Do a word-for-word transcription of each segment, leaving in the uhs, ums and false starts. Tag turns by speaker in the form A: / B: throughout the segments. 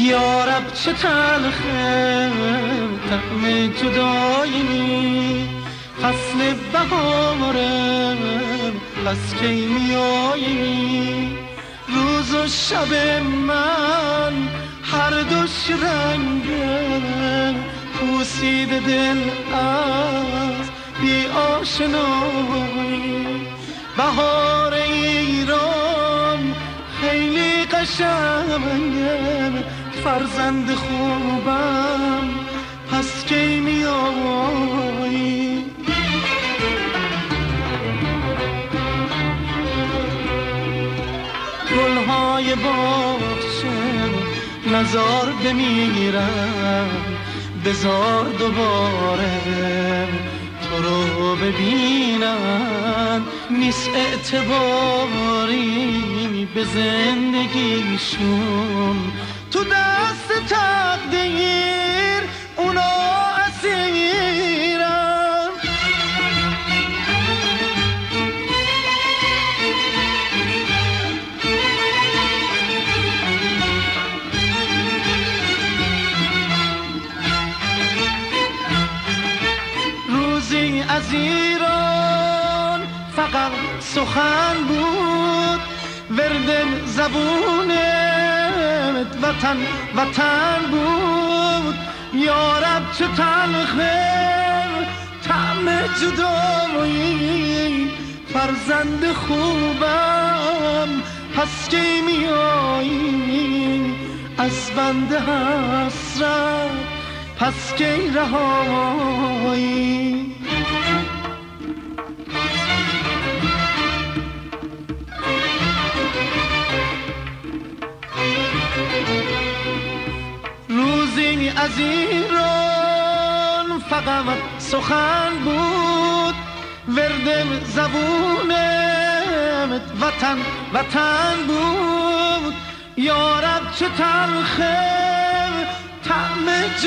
A: یارب چه تلخه طعم جدایی، فصل بهاره پس کی میایی؟ روز و شب من هر دوش رنگه، پوسیده دل از بی آشنایی. بهار ایران خیلی قشنگه، فرزند خوبم پس کی میایی؟ گلهای باغچه نزار بمیرم، بزار دوباره تو رو ببینم. نیست اعتباری به زندگیشون، تو دست تقدیر اونا اسیرم. روزی از ایران فقط سخن بود، ورد زبونت وطن وطن بود. یارب چه تلخه طعم جدایی، فرزند خوبم پس کی میایی؟ از بنده حسرت پس کی رهایی؟ روزی از ایران فقط سخن بود، ورد زبونت وطن وطن بود. یارب چه تلخه طعم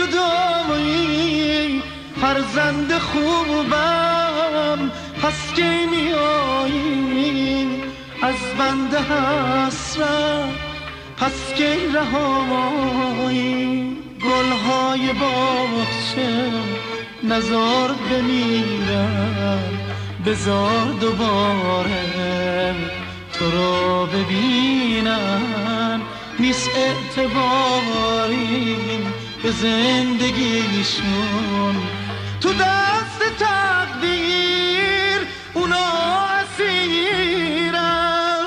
A: جدایی، فرزند خوبم پس کی میایی؟ از بنده حسرت پس کی رهایی؟ گلهای باغچه نزار بمیرم، بزار دوباره تو رو ببینم. نیست اعتباری به زندگیشون، تو دست تقدیر اونا اسیرم.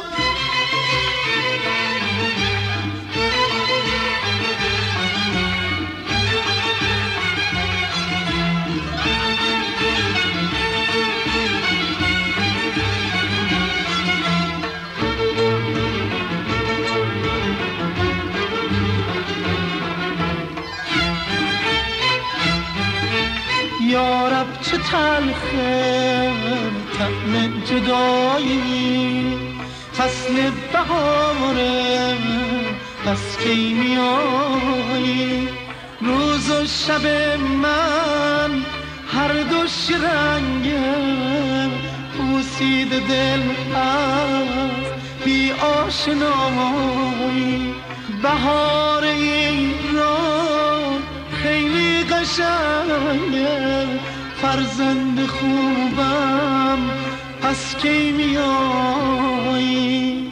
A: یارب چه تلخه طعم جدایی، فصل بهاره پس کی میایی؟ روز و شب من هر دوش رنگه، پوسیده دل از بی آشنایی. بهار ایران خیلی قشنگه، فرزند خوبم پس کی میایی؟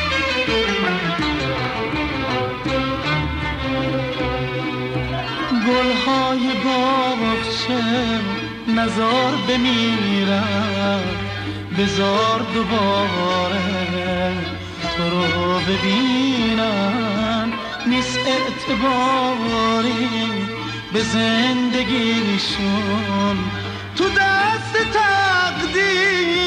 A: گلهای باغچه نزار بمیرم، بزار دوباره تو رو ببینم. نیست اعتباری به زندگیشون، تو دست تقدیر